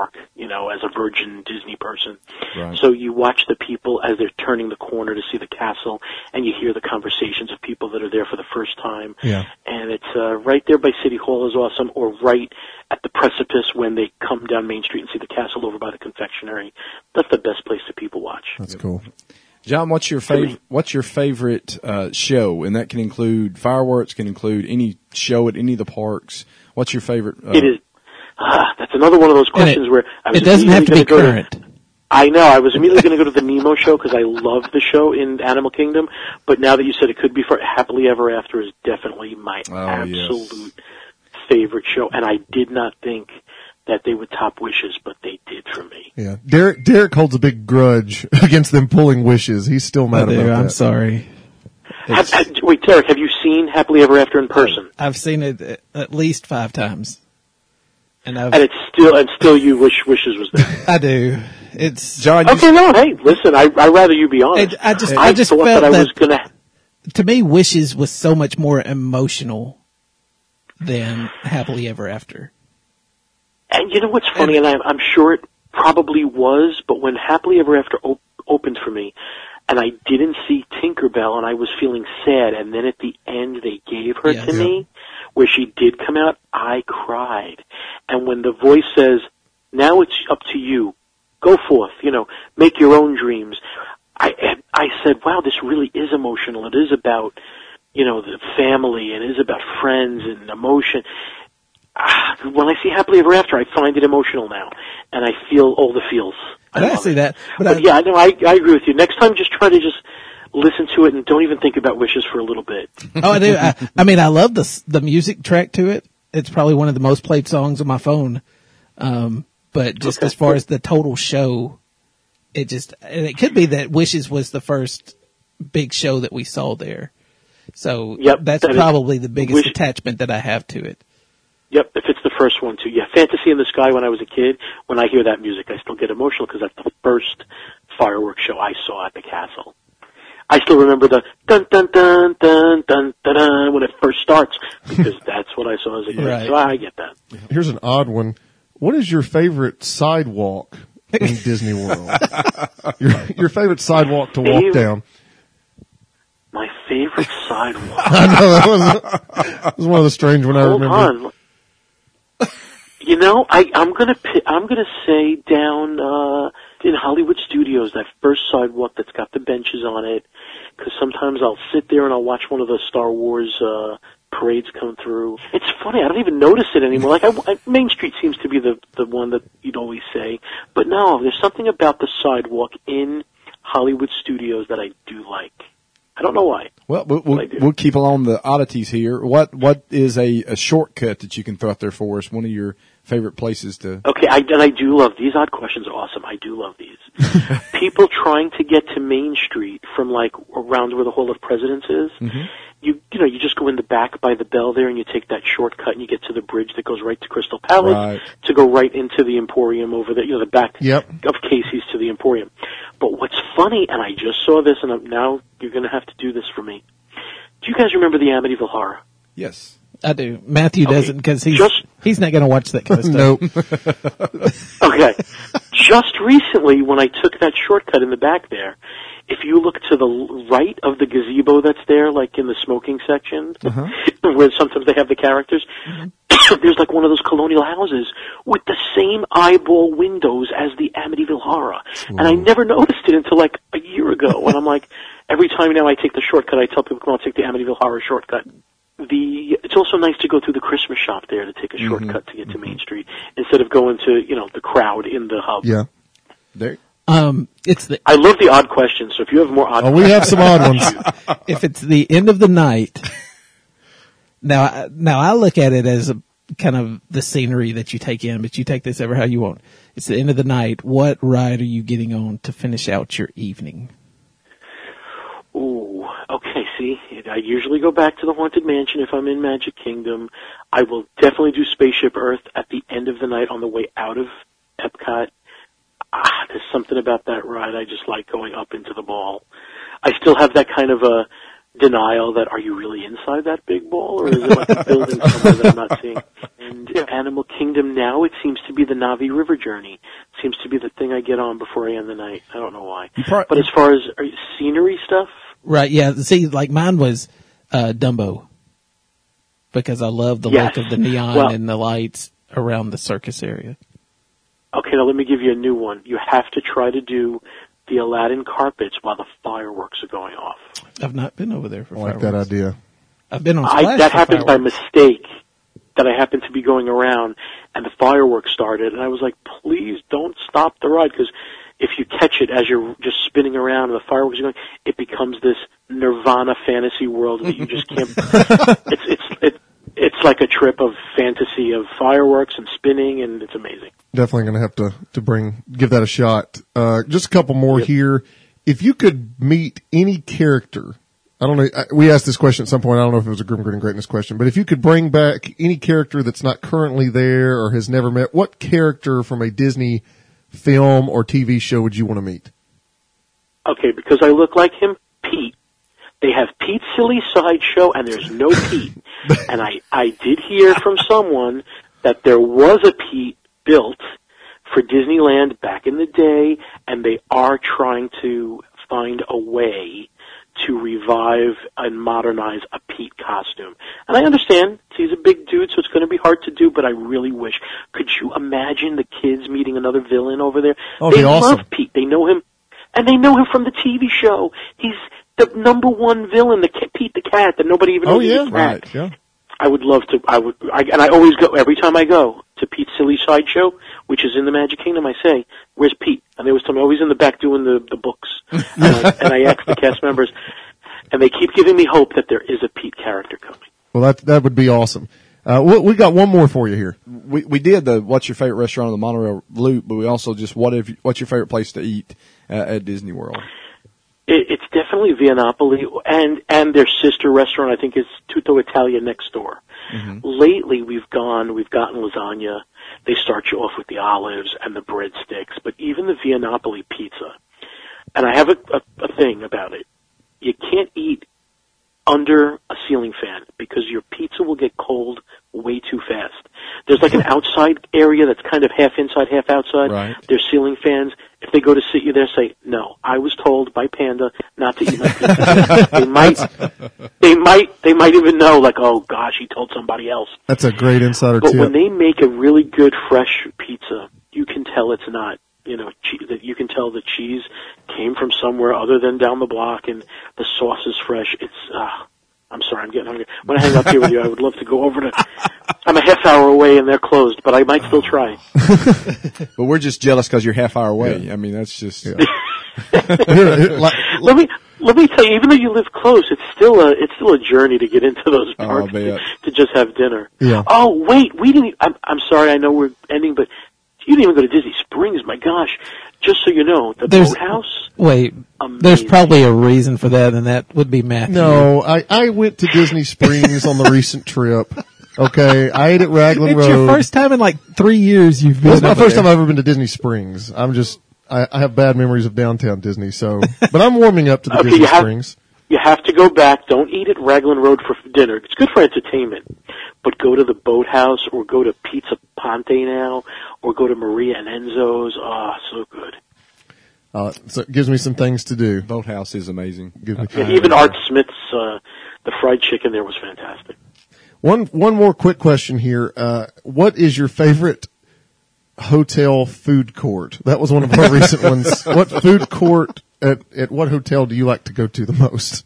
you know, as a virgin Disney person. Right. So you watch the people as they're turning the corner to see the castle, and you hear the conversations of people that are there for the first time. Yeah. And it's uh, right there by City Hall is awesome, or right at the precipice when they come down Main Street and see the castle over by the confectionery. That's the best place to people watch. That's cool. John, what's your favorite? What's your favorite uh, show? And that can include fireworks, can include any show at any of the parks. What's your favorite? Uh, It is. Ah, that's another one of those questions it, where I was it doesn't have to be immediately gonna go current. To, I know. I was immediately going to go to the Nemo show because I love the show in Animal Kingdom. But now that you said it could be for Happily Ever After is definitely my Oh, absolute yes. favorite show. And I did not think that they would top Wishes, but they did for me. Yeah. Derek, Derek holds a big grudge against them pulling Wishes. He's still mad I do. about that. I'm sorry. Have, have, wait, Derek, have you seen Happily Ever After in person? I've seen it at- at least five times. And I've, And it's still, and still you wish Wishes was there. I do. It's, John, you, Okay, no, hey, listen, I, I'd rather you be honest. I, I just, I, I just thought felt that I that, was gonna, to me, Wishes was so much more emotional than Happily Ever After. and you know what's funny, and I'm, I'm sure it probably was, but when Happily Ever After op- opened for me, and I didn't see Tinkerbell, and I was feeling sad, and then at the end they gave her Yes. to Yeah. me, where she did come out, I cried. And when the voice says, now it's up to you, go forth, you know, make your own dreams, I, I said, wow, this really is emotional. It is about, you know, the family, it is about friends and emotion. Ah, when I see Happily Ever After, I find it emotional now, and I feel all the feels. And I love see it. that, but, But I, yeah, no, I, I agree with you. Next time, just try to just listen to it and don't even think about Wishes for a little bit. oh, I do. I, I mean, I love the s- the music track to it. It's probably one of the most played songs on my phone. Um, but just Okay. as far as the total show, it just, and it could be that Wishes was the first big show that we saw there. So Yep, that's that is- probably the biggest Wish- attachment that I have to it. Yep, if it's the first one too. Yeah, Fantasy in the Sky when I was a kid, when I hear that music, I still get emotional because that's the first fireworks show I saw at the castle. I still remember the dun dun dun dun dun dun dun when it first starts because that's what I saw as a kid. Right. So I get that. Here's an odd one. What is your favorite sidewalk in Disney World? your, your favorite sidewalk to walk Favorite- down? My favorite sidewalk. I know that was, that was one of the strange ones I Hold remember. on. You know, I, I'm gonna pi- I'm gonna say down uh, in Hollywood Studios, that first sidewalk that's got the benches on it, because sometimes I'll sit there and I'll watch one of the Star Wars uh, parades come through. It's funny, I don't even notice it anymore. Like I, I, Main Street seems to be the the one that you'd always say, but no, there's something about the sidewalk in Hollywood Studios that I do like. I don't know why. well, we'll, we'll, I do. we'll keep along the oddities here. What What is a, a shortcut that you can throw out there for us? One of your favorite places to. Okay, I, and I do love these odd questions. Are awesome. I do love these. People trying to get to Main Street from like around where the Hall of Presidents is. Mm-hmm. You you know you just go in the back by the bell there, and you take that shortcut, and you get to the bridge that goes right to Crystal Palace Right. to go right into the Emporium over there. You know the back Yep. of Casey's to the Emporium. But what's funny, and I just saw this, and I'm, now you're going to have to do this for me. Do you guys remember the Amityville Horror? Yes. I do. Matthew Okay, doesn't because he's just- he's not going to watch that kind of stuff. Nope. Okay. Just recently, when I took that shortcut in the back there, if you look to the l- right of the gazebo that's there, like in the smoking section, where sometimes they have the characters, there's like one of those colonial houses with the same eyeball windows as the Amityville Horror. And I never noticed it until like a year ago. And I'm like, every time now I take the shortcut, I tell people, come on, take the Amityville Horror shortcut. The it's also nice to go through the Christmas shop there to take a shortcut to get to Main Street instead of going to, you know, the crowd in the hub. Yeah. There. Um, it's the I love the odd questions, so if you have more odd Oh, we have some odd ones. if it's the end of the night. Now, I- now I look at it as a kind of the scenery that you take in, but you take this ever how you want. It's the end of the night. What ride are you getting on to finish out your evening? Ooh, okay, see, I usually go back to the Haunted Mansion if I'm in Magic Kingdom. I will definitely do Spaceship Earth at the end of the night on the way out of Epcot. Ah, there's something about that ride I just like going up into the ball. I still have that kind of a denial that are you really inside that big ball or is it like a building somewhere that I'm not seeing? And Animal Kingdom now it seems to be the Navi River journey. seems to be the thing I get on before I end the night. I don't know why. Pro- but as far as are you, scenery stuff, Right, yeah. See, like mine was uh, Dumbo because I love the Yes. look of the neon Well- and the lights around the circus area. okay, now let me give you a new one. You have to try to do the Aladdin carpets while the fireworks are going off. I've not been over there for I like fireworks. that idea. I've been on I, Splash that for happened by fireworks. mistake. That I happened to be going around, and the fireworks started, and I was like, "Please don't stop the ride," because if you catch it as you're just spinning around and the fireworks are going, it becomes this nirvana fantasy world that you just can't. it's it's it, it's like a trip of fantasy of fireworks and spinning, and it's amazing. Definitely going to have to to bring give that a shot. Uh, just a couple more Yep. here. If you could meet any character, I don't know. I- We asked this question at some point. I don't know if it was a Grim Grin Greatness question, but if you could bring back any character that's not currently there or has never met, what character from a Disney film or T V show would you want to meet? Okay, because I look like him, Pete. They have Pete's Silly Sideshow, and there's no Pete. And I, I did hear from someone that there was a Pete built for Disneyland back in the day, and they are trying to find a way to revive and modernize a Pete costume. And I understand, he's a big dude, so it's going to be hard to do, but I really wish. Could you imagine the kids meeting another villain over there? Oh, they it'd be awesome. love Pete. They know him, and they know him from the T V show. He's the number one villain, the ca- Pete the cat, that nobody even knows Oh he's yeah, a cat. right. Yeah. I would love to. I would, I, and I always go every time I go to Pete's Silly Sideshow, which is in the Magic Kingdom. I say, "Where's Pete?" And they always tell me, "Oh, he's in the back doing the the books." and, I, and I ask the cast members, and they keep giving me hope that there is a Pete character coming. Well, that that would be awesome. Uh, we, we got one more for you here. We we did the what's your favorite restaurant on the monorail loop, but we also just what if what's your favorite place to eat uh, at Disney World? It, it's definitely Viennapoli, and and their sister restaurant, I think, is Tutto Italia next door. Mm-hmm. Lately, we've gone, we've gotten lasagna. They start you off with the olives and the breadsticks, but even the Viennapoli pizza. And I have a, a, a thing about it. You can't eat under a ceiling fan because your pizza will get cold way too fast. There's like an outside area that's kind of half inside, half outside. Right. There's ceiling fans. If they go to sit you there, say, "No, I was told by Panda not to eat my pizza." they might, they might, they might even know, like, "Oh gosh, he told somebody else." That's a great insider But tip. when they make a really good fresh pizza, you can tell it's not, you know, che- that you can tell the cheese came from somewhere other than down the block, and the sauce is fresh. It's, uh, I'm sorry, I'm getting hungry. When I hang up here with you, I would love to go over to. I'm a half hour away and they're closed, but I might still try. But we're just jealous because you're half hour away. I mean, that's just. Here, here, like- Let me let me tell you, even though you live close, it's still a it's still a journey to get into those Oh, parks I to, bet. to just have dinner. Yeah. Oh wait, we didn't. I'm I'm sorry. I know we're ending, but you didn't even go to Disney Springs. My gosh! Just so you know, the There's- boathouse. Wait, Amazing. there's probably a reason for that, and that would be Matthew. no, I, I went to Disney Springs on the recent trip. Okay, I ate at Raglan It's Road. your first time in like three years you've been. This is my over first there. time I've ever been to Disney Springs. I'm just, I, I have bad memories of downtown Disney, so, but I'm warming up to the Okay, Disney you have- Springs. You have to go back. Don't eat at Raglan Road for dinner. It's good for entertainment. But go to the Boathouse or go to Pizza Ponte now or go to Maria and Enzo's. Ah, so good. Uh, so it gives me some things to do. Boathouse is amazing. Give me- And even Art Smith's, uh, the fried chicken there was fantastic. One, one more quick question here. Uh, what is your favorite hotel food court? That was one of our recent ones. What food court at, at what hotel do you like to go to the most?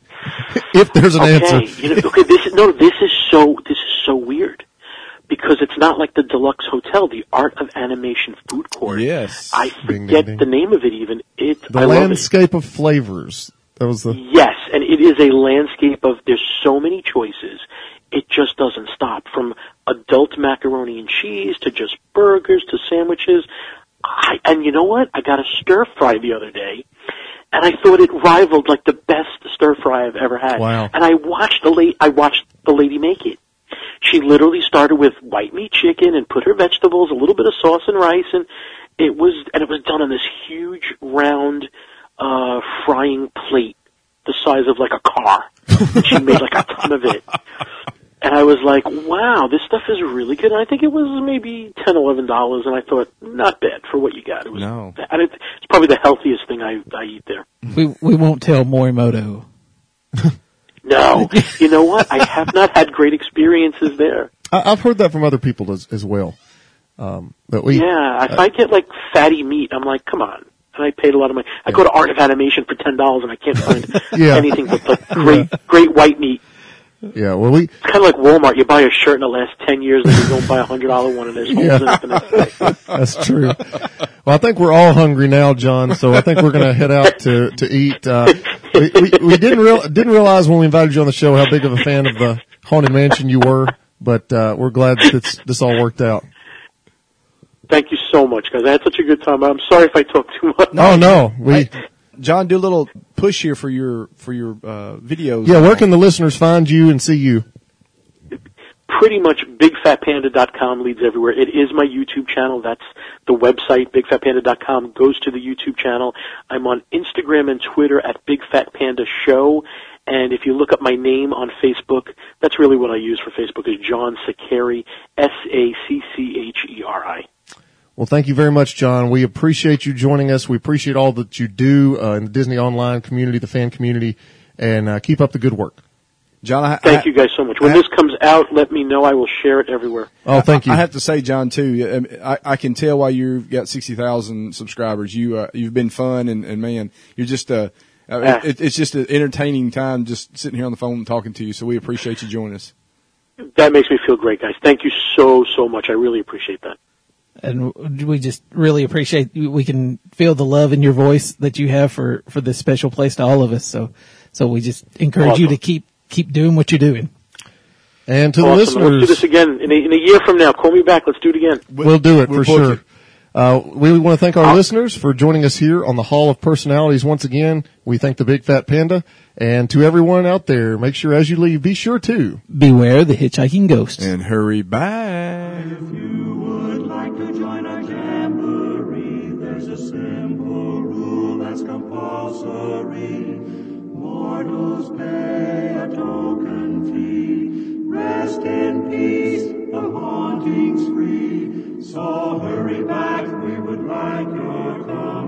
If there's an Okay, answer. you know, okay, this is, no, this is so, this is so weird. Because it's not like the Deluxe Hotel, the Art of Animation Food Court. Yes. I Ding, forget ding, ding. the name of it even. It, The I love it. landscape of flavors. That was the, Yes, and it is a landscape of, there's so many choices, it just doesn't stop. From adult macaroni and cheese to just burgers to sandwiches. I, and you know what? I got a stir fry the other day, and I thought it rivaled like the best stir fry I've ever had. Wow. And I watched the la- I watched the lady make it. She literally started with white meat chicken and put her vegetables, a little bit of sauce and rice, and it was and it was done on this huge round uh frying plate the size of like a car. And she made like a ton of it. and I was like, wow, this stuff is really good. And I think it was maybe ten, eleven dollars, and I thought, not bad for what you got. It was, No. and it's, it's probably the healthiest thing I, I eat there. We we won't tell Morimoto. No, you know what? I have not had great experiences there. I, I've heard that from other people as, as well. Um, but we, Yeah, if I get like fatty meat, I'm like, come on. And I paid a lot of money. I go to Art of Animation for ten dollars, and I can't find Yeah. anything but like great, great white meat. yeah, well, we, It's kind of like Walmart. You buy a shirt and it lasts ten years, and you go and buy a hundred dollar one, and there's holes Yeah. in it the next day. that's true. Well, I think we're all hungry now, John, so I think we're going to head out to, to eat. Uh, we, we, we didn't real, didn't realize when we invited you on the show how big of a fan of the Haunted Mansion you were, but, uh, we're glad that this, this all worked out. Thank you so much, guys. I had such a good time. I'm sorry if I talk too much. Oh, no, we, Hey, John, do a little push here for your for your uh, videos. yeah, where can the listeners find you and see you? Pretty much big fat panda dot com leads everywhere. It is my YouTube channel. That's the website. big fat panda dot com goes to the YouTube channel. I'm on Instagram and Twitter at Big Fat Panda Show. And if you look up my name on Facebook, that's really what I use for Facebook, is John Saccari, S A C C H E R I. Well, thank you very much, John. We appreciate you joining us. We appreciate all that you do uh, in the Disney Online community, the fan community, and uh, keep up the good work. John, I, Thank I, you guys so much. When I- this comes out, let me know. I will share it everywhere. Oh, thank you. I have to say, John, too. I, I can tell why you've got sixty thousand subscribers. You uh, you've been fun, and, and man, you're just uh, uh Yeah. it, it's just an entertaining time just sitting here on the phone and talking to you. So we appreciate you joining us. That makes me feel great, guys. Thank you so, so much. I really appreciate that. And we just really appreciate, we can feel the love in your voice that you have for, for this special place to all of us. So, so we just encourage you to Awesome. keep, keep doing what you're doing. And to the Awesome. Let's do listeners, this again in a, in a year from now. Call me back. Let's do it again. we'll do it We'll for book sure. it. Uh, we want to thank our listeners for joining us here on the Hall of Personalities once again. We thank the Big Fat Panda, and to everyone out there, make sure as you leave, be sure to Beware the hitchhiking ghosts. And hurry back. If you would like to join a jamboree, there's a simple rule that's compulsory. Mortals pay a token fee. Rest in peace, the haunting's free. So hurry back, we would like your company.